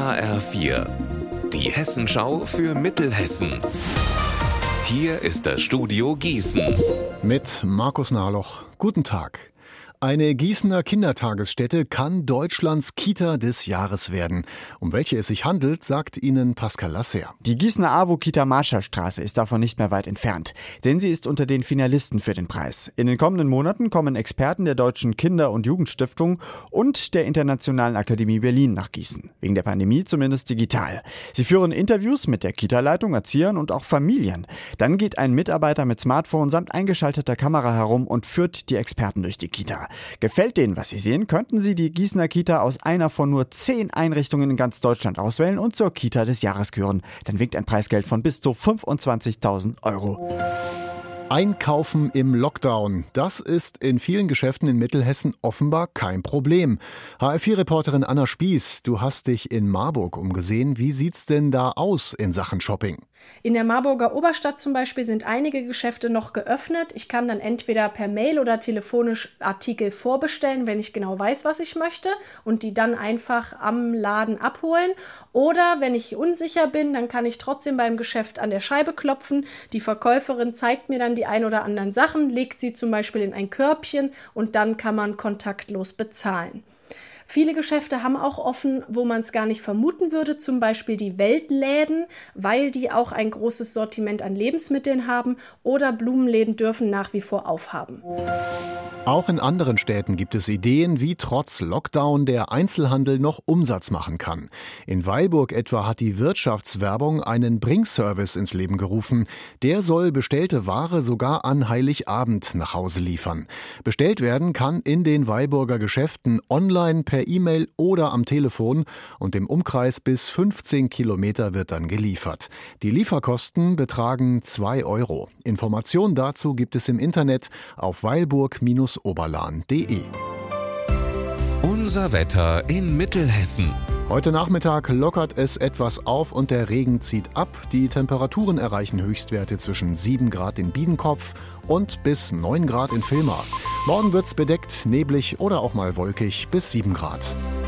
HR4, die Hessenschau für Mittelhessen. Hier ist das Studio Gießen. Mit Markus Nahloch. Guten Tag. Eine Gießener Kindertagesstätte kann Deutschlands Kita des Jahres werden. Um welche es sich handelt, sagt Ihnen Pascal Lasser. Die Gießener AWO-Kita Marschallstraße ist davon nicht mehr weit entfernt, denn sie ist unter den Finalisten für den Preis. In den kommenden Monaten kommen Experten der Deutschen Kinder- und Jugendstiftung und der Internationalen Akademie Berlin nach Gießen. Wegen der Pandemie zumindest digital. Sie führen Interviews mit der Kita-Leitung, Erziehern und auch Familien. Dann geht ein Mitarbeiter mit Smartphone samt eingeschalteter Kamera herum und führt die Experten durch die Kita. Gefällt denen, was sie sehen, könnten sie die Gießener Kita aus einer von nur 10 Einrichtungen in ganz Deutschland auswählen und zur Kita des Jahres küren. Dann winkt ein Preisgeld von bis zu 25.000 Euro. Einkaufen im Lockdown. Das ist in vielen Geschäften in Mittelhessen offenbar kein Problem. HR4-Reporterin Anna Spieß, du hast dich in Marburg umgesehen. Wie sieht's denn da aus in Sachen Shopping? In der Marburger Oberstadt zum Beispiel sind einige Geschäfte noch geöffnet. Ich kann dann entweder per Mail oder telefonisch Artikel vorbestellen, wenn ich genau weiß, was ich möchte, und die dann einfach am Laden abholen. Oder wenn ich unsicher bin, dann kann ich trotzdem beim Geschäft an der Scheibe klopfen. Die Verkäuferin zeigt mir dann die ein oder anderen Sachen, legt sie zum Beispiel in ein Körbchen und dann kann man kontaktlos bezahlen. Viele Geschäfte haben auch offen, wo man es gar nicht vermuten würde, zum Beispiel die Weltläden, weil die auch ein großes Sortiment an Lebensmitteln haben, oder Blumenläden dürfen nach wie vor aufhaben. Auch in anderen Städten gibt es Ideen, wie trotz Lockdown der Einzelhandel noch Umsatz machen kann. In Weilburg etwa hat die Wirtschaftswerbung einen Bringservice ins Leben gerufen. Der soll bestellte Ware sogar an Heiligabend nach Hause liefern. Bestellt werden kann in den Weilburger Geschäften online, per E-Mail oder am Telefon, und im Umkreis bis 15 Kilometer wird dann geliefert. Die Lieferkosten betragen 2 Euro. Informationen dazu gibt es im Internet auf weilburg-oberlahn.de. Unser Wetter in Mittelhessen. Heute Nachmittag lockert es etwas auf und der Regen zieht ab. Die Temperaturen erreichen Höchstwerte zwischen 7 Grad in Biedenkopf und bis 9 Grad in Villmar. Morgen wird's bedeckt, neblig oder auch mal wolkig bis 7 Grad.